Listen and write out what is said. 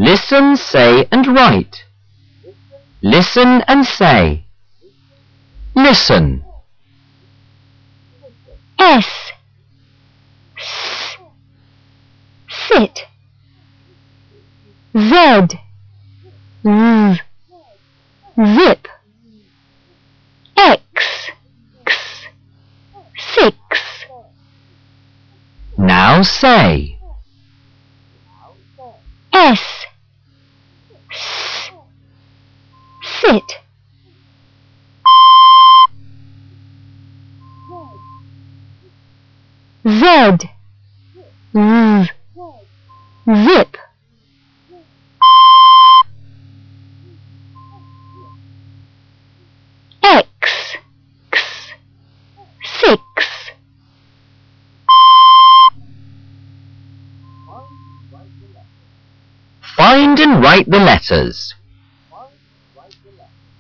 Listen, say and write. Listen and say. Listen. S. Sit. Z. Zip. X. Six. Now say. S. Sit. Z. Zip. X. Six. Find and write the letters.